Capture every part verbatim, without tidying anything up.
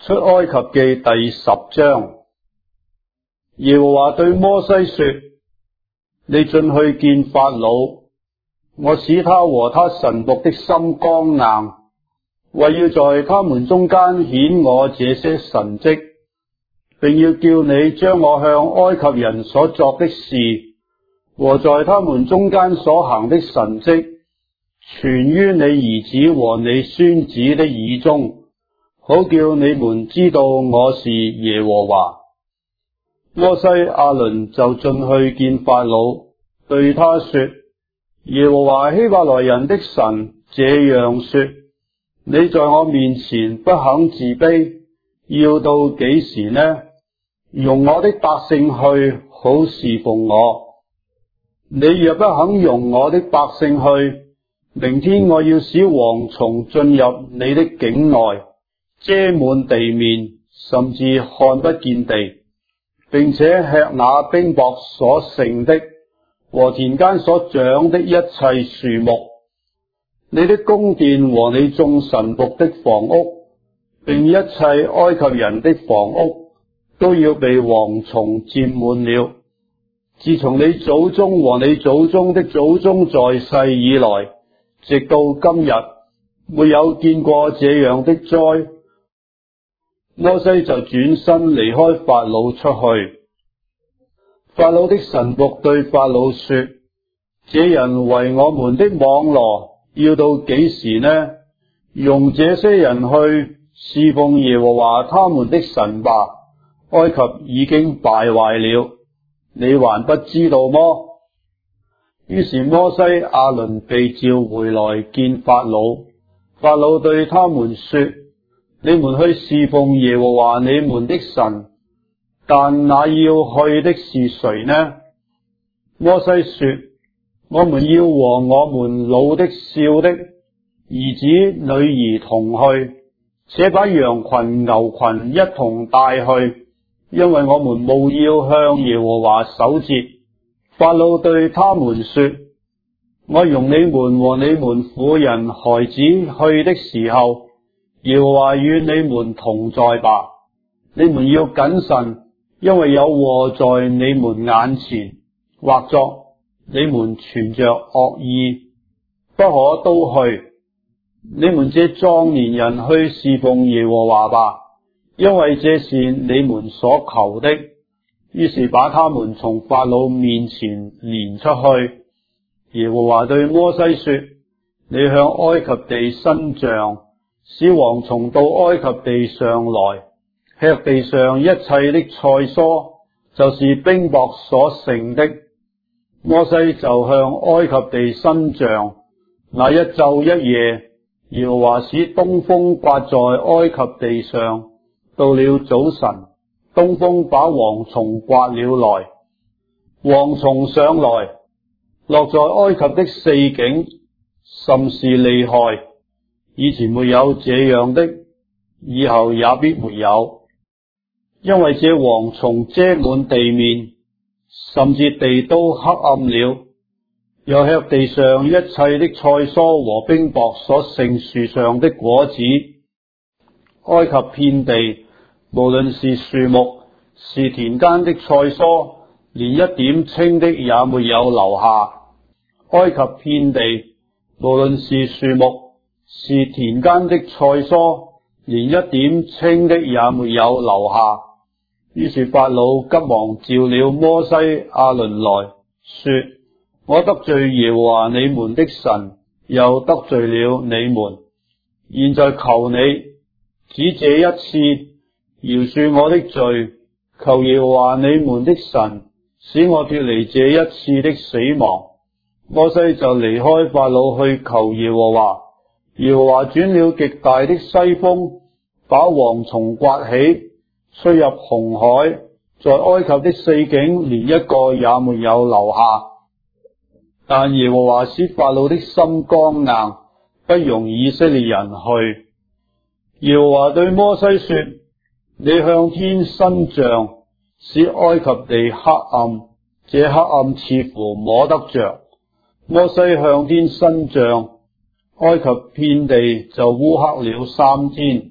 出埃及記第十章。耶和華對摩西說：你進去見法老，我使他和他臣僕的心剛硬，為要在他們中間顯我這些神蹟，並要叫你將我向埃及人所作的事和在他們中間所行的神蹟傳於你兒子和你孫子的耳中，好叫你們知道我是耶和華。摩西亞倫就進去見法老，對他說：耶和華希伯來人的神這樣說，你在我面前不肯自卑，要到幾時呢？容我的百姓去，好侍奉我。你若不肯容我的百姓去，明天我要使蝗蟲進入你的境內，遮滿地面，甚至看不見地，並且吃那冰雹所剩的和田間所長的一切樹木。你的宮殿和你眾臣僕的房屋，並一切埃及人的房屋，都要被蝗蟲佔滿了。自從你祖宗和你祖宗的祖宗在世以來，直到今日，沒有見過這樣的災。摩西就轉身離開法老出去。法老的臣僕對法老說：這人為我們的網羅，要到幾時呢？容這些人去侍奉耶和華他們的神吧。埃及已經敗壞了，你還不知道麼？於是摩西亞倫被召回來見法老。法老對他們說：你們去侍奉耶和華你們的神，但那要去的是誰呢？摩西說：我們要和我們老的少的兒子女兒同去，且把羊群牛群一同帶去，因為我們務要向耶和華守節。法老對他們說：我容你們和你們婦人孩子去的時候，耶和華與你們同在吧。你們要謹慎，因為有禍在你們眼前，或作你們存着惡意，不可都去。你們這壯年人去侍奉耶和華吧，因為這是你們所求的。於是把他們從法老面前攆出去。耶和華對摩西說：你向埃及地伸杖，使蝗蟲到埃及地上來，吃地上一切的菜蔬，就是冰雹所剩的。摩西就向埃及地伸杖，那一晝一夜，耶和華使東風颳在埃及地上。到了早晨，東風把蝗蟲颳了來，蝗蟲上來，落在埃及的四境，甚是厲害，以前沒有這樣的，以後也必沒有。因為這蝗蟲遮滿地面，甚至地都黑暗了，又吃地上一切的菜蔬和冰雹所剩樹上的果子。埃及遍地，無論是樹木，是田間的菜蔬，連一點青的也沒有留下。埃及遍地，無論是樹木，是田間的菜蔬，連一點青的也沒有留下。於是法老急忙召了摩西亞倫來說：我得罪耶和華你們的神，又得罪了你們，現在求你只這一次饒恕我的罪，求耶和華你們的神使我脫離這一次的死亡。摩西就離開法老去求耶和華。耶和華轉了極大的西風，把蝗蟲颳起，吹入紅海，在埃及的四境連一個也沒有留下。但耶和華使法老的心剛硬，不容以色列人去。耶和華對摩西說：你向天伸杖，使埃及地黑暗，這黑暗似乎摸得着。摩西向天伸杖，埃及遍地就烏黑了三天，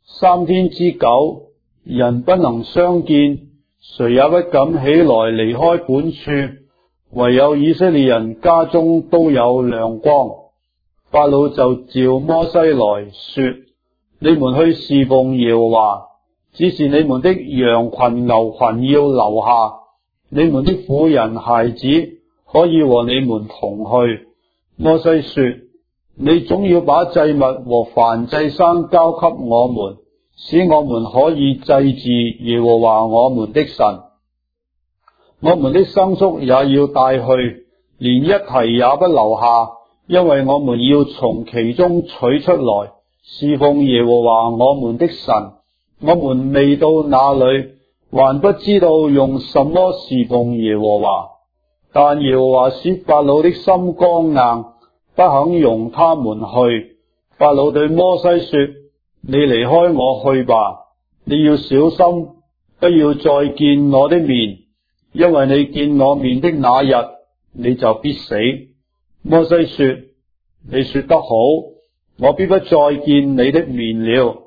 三天之久，人不能相見，誰也不敢起來離開本處，唯有以色列人家中都有亮光。法老就召摩西來說：你們去侍奉耶和華，只是你們的羊群牛群要留下，你們的婦人孩子可以和你們同去。摩西說：你總要把祭物和燔祭牲交給我們，使我們可以祭祀耶和華我們的神。我們的牲畜也要帶去，連一蹄也不留下，因為我們要從其中取出來侍奉耶和華我們的神。我們未到那裏，還不知道用什麼侍奉耶和華。但耶和華使法老的心剛硬，不肯容他們去。法老對摩西說：你離開我去吧，你要小心，不要再見我的面，因為你見我面的那日，你就必死。摩西說：你說得好，我必不再見你的面了。